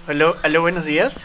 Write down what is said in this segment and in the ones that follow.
Aló, aló, buenos días.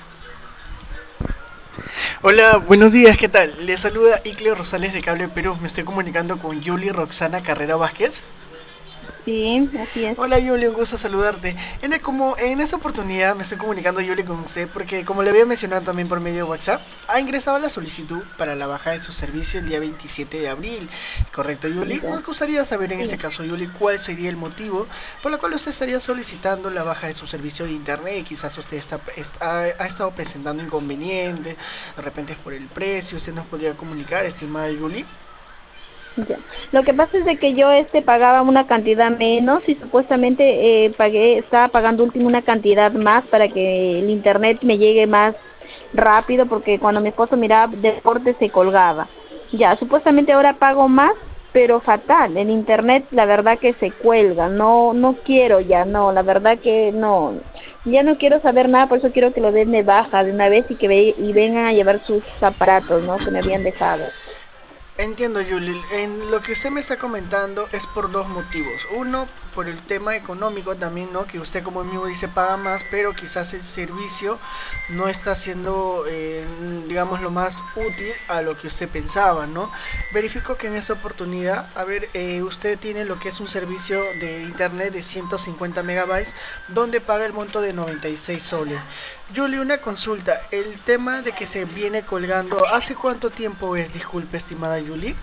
Hola, buenos días, ¿qué tal? Les saluda Icleo Rosales de Cable Perú. Me estoy comunicando con Yuli Roxana Carrera Vázquez. Sí, así es. Hola Yuli, un gusto saludarte. En esta oportunidad me estoy comunicando Yuli con usted porque como le había mencionado también por medio de WhatsApp, ha ingresado la solicitud para la baja de su servicio el día 27 de abril. ¿Correcto, Yuli? Ya, Nos gustaría saber en este sí. caso, Yuli, cuál sería el motivo por el cual usted estaría solicitando la baja de su servicio de internet. Quizás usted ha estado presentando inconvenientes, de repente es por el precio. ¿Usted nos podría comunicar, estimada Yuli? Ya. Lo que pasa es de que yo pagaba una cantidad menos y supuestamente estaba pagando último una cantidad más para que el internet me llegue más rápido porque cuando mi esposo miraba deporte se colgaba. Ya, supuestamente ahora pago más, pero fatal. El internet la verdad que se cuelga. No, no quiero ya, no, la verdad que no. Ya no quiero saber nada, por eso quiero que lo den de baja de una vez y y vengan a llevar sus aparatos, ¿no? Que me habían dejado. Entiendo, Julie. En lo que usted me está comentando es por dos motivos. Uno, por el tema económico también, ¿no? Que usted como mismo dice paga más, pero quizás el servicio no está siendo, digamos, lo más útil a lo que usted pensaba, ¿no? Verifico que en esta oportunidad, a ver, usted tiene lo que es un servicio de internet de 150 megabytes, donde paga el monto de 96 soles. Julie, una consulta. El tema de que se viene colgando, ¿hace cuánto tiempo es? Disculpe, estimada Julie.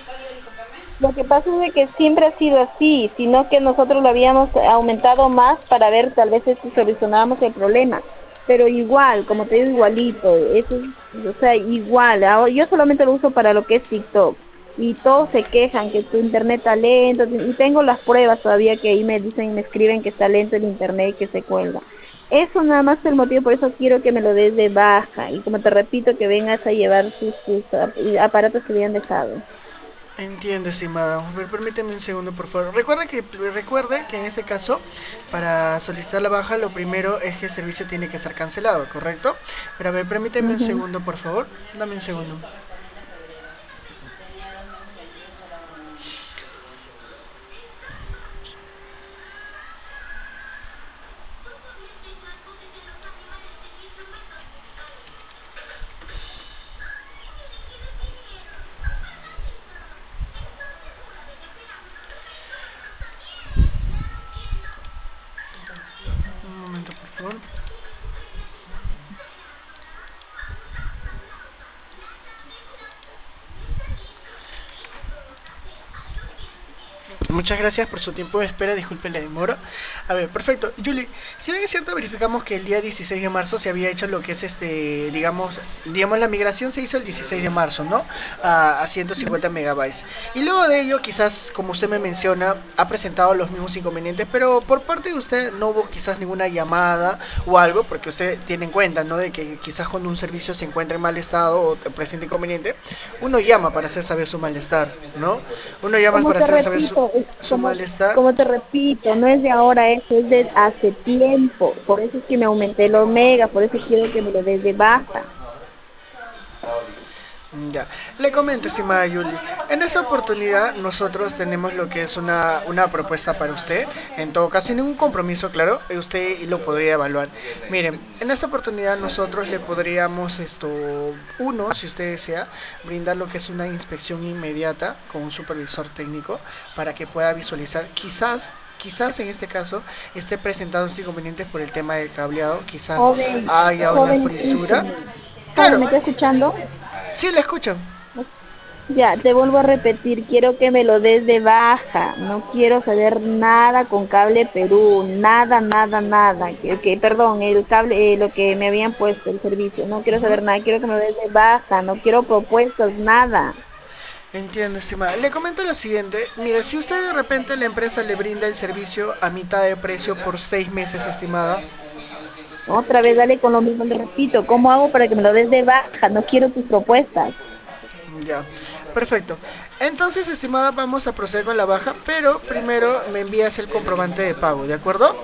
Lo que pasa es de que siempre ha sido así, sino que nosotros lo habíamos aumentado más para ver tal vez si solucionábamos el problema. Pero igual, como te digo, igualito, eso es, o sea, igual. Yo solamente lo uso para lo que es TikTok y todos se quejan que tu internet está lento y tengo las pruebas todavía que ahí me dicen, me escriben que está lento el internet, que se cuelga. Eso nada más es el motivo, por eso quiero que me lo des de baja y como te repito, que vengas a llevar sus aparatos que habían dejado. Entiendo, estimada. A ver, permíteme un segundo, por favor. Recuerde que en este caso, para solicitar la baja, lo primero es que el servicio tiene que estar cancelado, ¿correcto? Pero a ver, permíteme un Ujú. segundo, por favor. Dame un segundo. Un momento, por favor. Muchas gracias por su tiempo de espera, disculpe la demora. A ver, perfecto. Julie, si bien es cierto, verificamos que el día 16 de marzo se había hecho lo que es digamos la migración se hizo el 16 de marzo, ¿no? A 150 megabytes. Y luego de ello, quizás, como usted me menciona, ha presentado los mismos inconvenientes, pero por parte de usted no hubo quizás ninguna llamada o algo, porque usted tiene en cuenta, ¿no? De que quizás cuando un servicio se encuentra en mal estado o presenta inconveniente, uno llama para hacer saber su malestar, ¿no? Uno llama Como para te hacer saber repito, su malestar. como te repito, no es de ahora eso, es de hace tiempo. Por eso es que me aumenté el omega, por eso quiero que me lo des de baja. Ya, le comento, estimada Yuli. En esta oportunidad nosotros tenemos lo que es una propuesta para usted. En todo caso, sin ningún compromiso, claro, usted lo podría evaluar. Miren, en esta oportunidad nosotros le podríamos si usted desea, brindar lo que es una inspección inmediata con un supervisor técnico para que pueda visualizar quizás en este caso esté presentando inconvenientes por el tema del cableado, quizás Joven, haya una joven, frisura. escúchame. Joven, Claro, ¿me está escuchando? sí, le escucho. Ya, te vuelvo a repetir, quiero que me lo des de baja. No quiero saber nada con Cable Perú, nada, nada, nada. Perdón, el cable, lo que me habían puesto, el servicio. No quiero saber nada, quiero que me lo des de baja, no quiero propuestas, nada. Entiendo, estimada. Le comento lo siguiente. Mire, si usted de repente la empresa le brinda el servicio a mitad de precio por 6 meses, estimada. Otra vez dale con lo mismo, le repito, ¿cómo hago para que me lo des de baja? No quiero tus propuestas. Ya, perfecto. Entonces, estimada, vamos a proceder con la baja, pero primero me envías el comprobante de pago, ¿de acuerdo?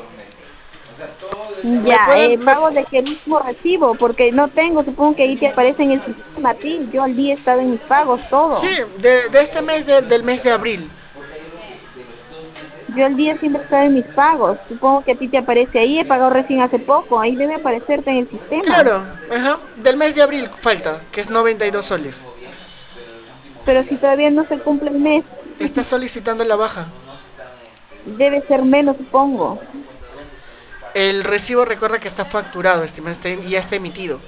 ¿Me Ya, puede, me- pago de qué mismo recibo, porque no tengo, supongo que ahí te aparece en el sistema a ti. Yo al día he estado en mis pagos, Sí, todo. de este mes, del mes de abril. Yo el día siempre estaba en mis pagos. Supongo que a ti te aparece ahí. He pagado recién hace poco. Ahí debe aparecerte en el sistema. Claro, ajá, del mes de abril falta, que es 92 soles. Pero si todavía no se cumple el mes, Está solicitando la baja. debe ser menos, supongo. El recibo recuerda que está facturado, estimado, ya está emitido.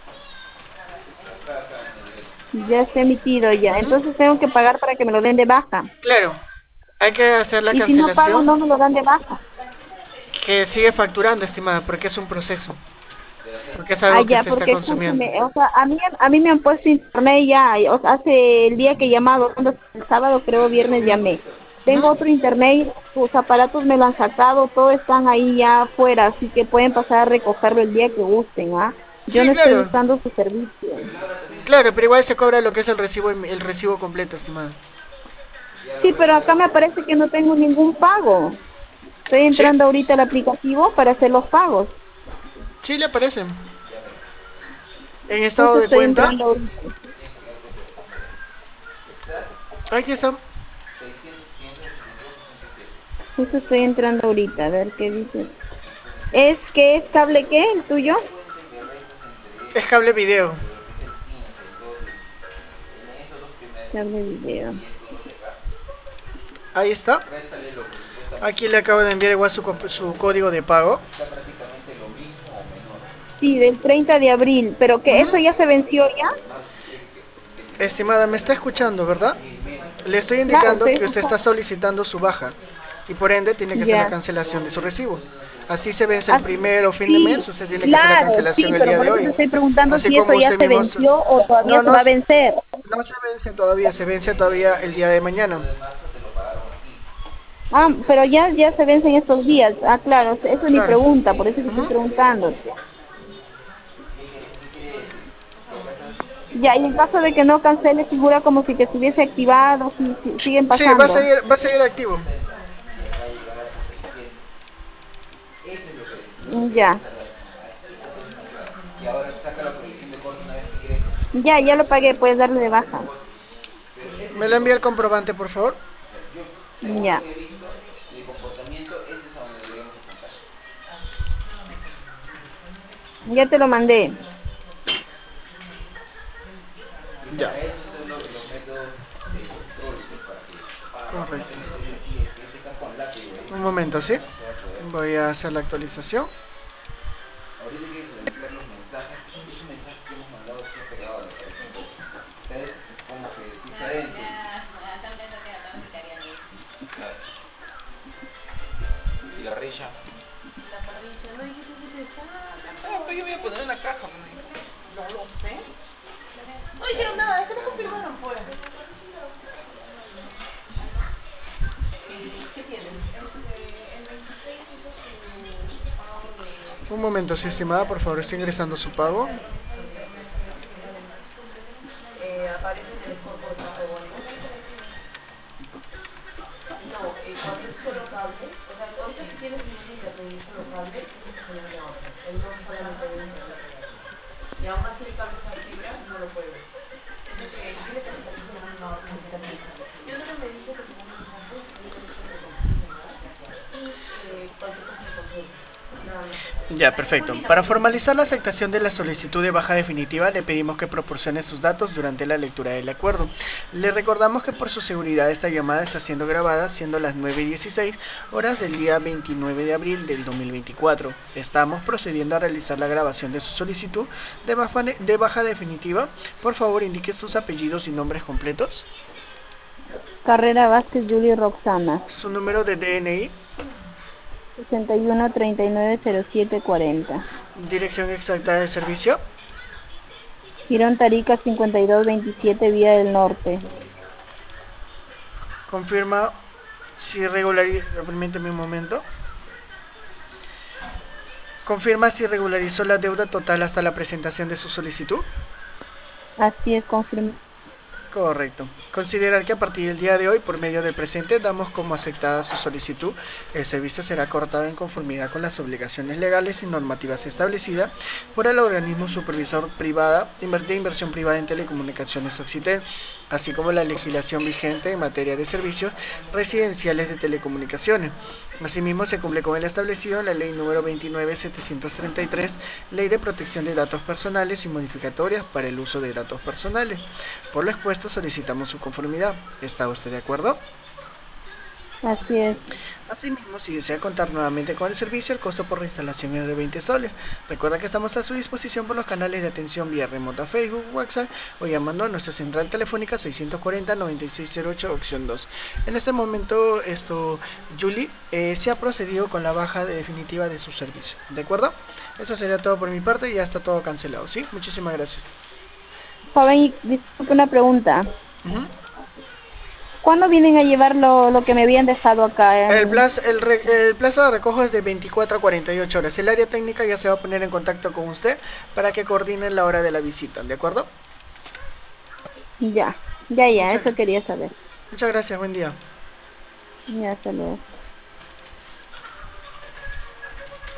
Ya está emitido ya. Ujú. Entonces tengo que pagar para que me lo den de baja. Claro, hay que hacer la Y si no pago, cancelación no me lo dan de baja. que sigue facturando, estimada, porque es un proceso, porque es Ah, algo que ya, se está porque consumiendo. escúchame, o sea, a mí me han puesto internet ya, o sea, hace el día que he llamado, cuando el sábado, creo, viernes llamé. Ujú. Tengo otro internet, tus aparatos me lo han sacado, todos están ahí ya afuera, así que pueden pasar a recogerlo el día que gusten, ¿ah? Yo Sí, no estoy claro, usando su servicio. claro, pero igual se cobra lo que es el recibo completo, estimada. Sí, pero acá me parece que no tengo ningún pago. Estoy ¿Sí? entrando ahorita al aplicativo para hacer los pagos. Sí, le aparece. En estado Justo de estoy cuenta, entrando ahorita. aquí está. Justo estoy entrando ahorita, a ver qué dice. ¿Es cable qué, el tuyo? Es cable video. Cable video. Ahí está. Aquí le acabo de enviar igual su código de pago. Sí, del 30 de abril, pero que eso Ujú. ya se venció ya. Estimada, me está escuchando, ¿verdad? Le estoy Claro, indicando estoy que usted está escuchando. solicitando su baja y por ende tiene que hacer la Ya. cancelación de su recibo. Así se vence el Ah, primero fin de mes, sí, usted tiene que hacer la claro, cancelación sí, el pero día por de eso te hoy. estoy preguntando Así si eso como ya usted se mismo... venció o todavía No, se no, va a vencer. no se vence todavía, se vence todavía el día de mañana. Ah, pero ya se vencen estos días. Ah, claro, esa es mi Claro. pregunta, por eso te estoy Ujú. preguntándote. Ya, y en caso de que no cancele, figura como si que estuviese activado, si siguen Sí, pasando. va a seguir activo. Ya. Ya lo pagué, puedes darle de baja. ¿Me lo envía el comprobante, por favor? Ya. Ya te lo mandé. Ya. Correcto. Un momento, ¿sí? Voy a hacer la actualización. Un momento, sí, estimada, por favor, estoy ingresando su pago. Ya, perfecto. Para formalizar la aceptación de la solicitud de baja definitiva, le pedimos que proporcione sus datos durante la lectura del acuerdo. Le recordamos que por su seguridad esta llamada está siendo grabada, siendo las 9:16 horas del día 29 de abril del 2024. Estamos procediendo a realizar la grabación de su solicitud de baja definitiva. Por favor, indique sus apellidos y nombres completos, Carrera Vázquez Julie Roxana. su número de DNI, 61390740. dirección exacta de servicio. Girón Tarica 5227, Vía del Norte. Confirma si regularizó. Permíteme un momento. Confirma si regularizó la deuda total hasta la presentación de su solicitud. Así es, confirmo. Correcto. Considerar que a partir del día de hoy, por medio del presente, damos como aceptada su solicitud. El servicio será cortado en conformidad con las obligaciones legales y normativas establecidas por el organismo supervisor privada de inversión privada en telecomunicaciones Occitel, así como la legislación vigente en materia de servicios residenciales de telecomunicaciones. Asimismo, se cumple con el establecido en la Ley número 29.733, Ley de Protección de Datos Personales y modificatorias para el uso de datos personales. Por lo expuesto, solicitamos su conformidad. ¿Está usted de acuerdo? Así es. Asimismo, si desea contar nuevamente con el servicio, el costo por reinstalación es de 20 soles. Recuerda que estamos a su disposición por los canales de atención vía remota Facebook, WhatsApp o llamando a nuestra central telefónica 640-9608 opción 2. En este momento, Julie, se ha procedido con la baja definitiva de su servicio. ¿De acuerdo? Eso sería todo por mi parte y ya está todo cancelado, ¿sí? Muchísimas gracias. Joven, disculpe una pregunta. ¿Cuándo vienen a llevar lo que me habían dejado acá? El plazo de recojo es de 24 a 48 horas. El área técnica ya se va a poner en contacto con usted para que coordinen la hora de la visita, ¿de acuerdo? Ya, eso quería saber. Muchas gracias, buen día. Ya, hasta luego.